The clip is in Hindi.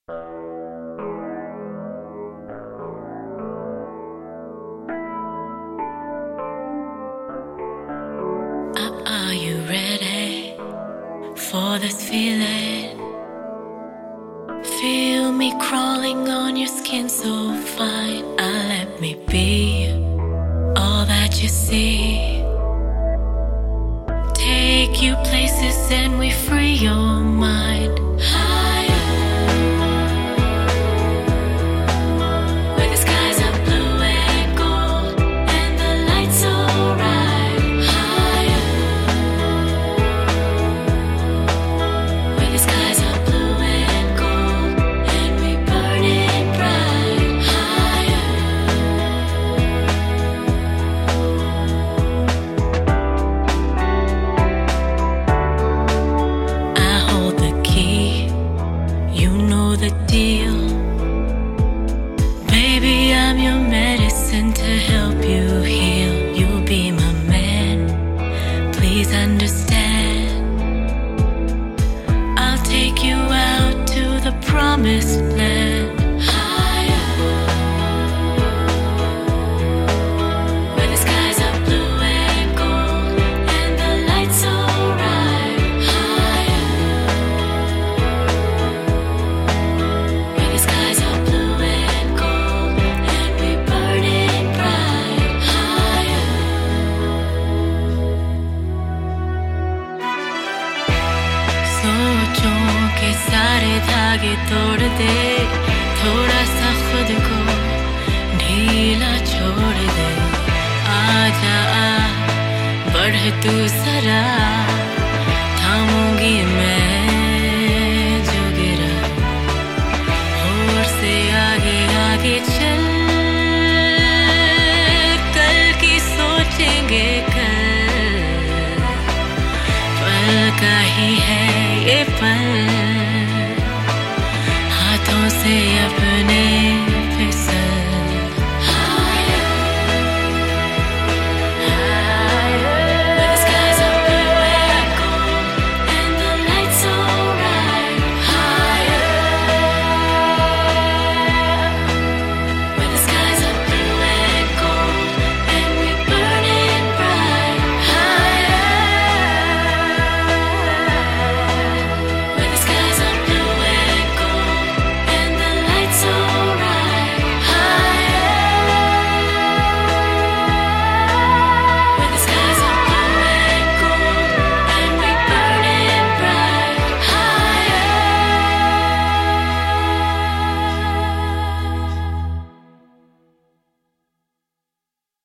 Are you ready for this feeling? Feel me crawling on your skin so fine. Let me be all that you see. Take you places and we free your mind. Baby, I'm your medicine to help you heal. You'll be my man, please understand. I'll take you out to the promised land. के सारे धागे तोड़ दे, थोड़ा सा खुद को ढीला छोड़ दे। आजा बढ़ तू जरा, थामूंगी मैं जो गिरा। और से आगे आगे चल, कल की सोचेंगे कल। पल का ही है ये पल, हाथों से अपने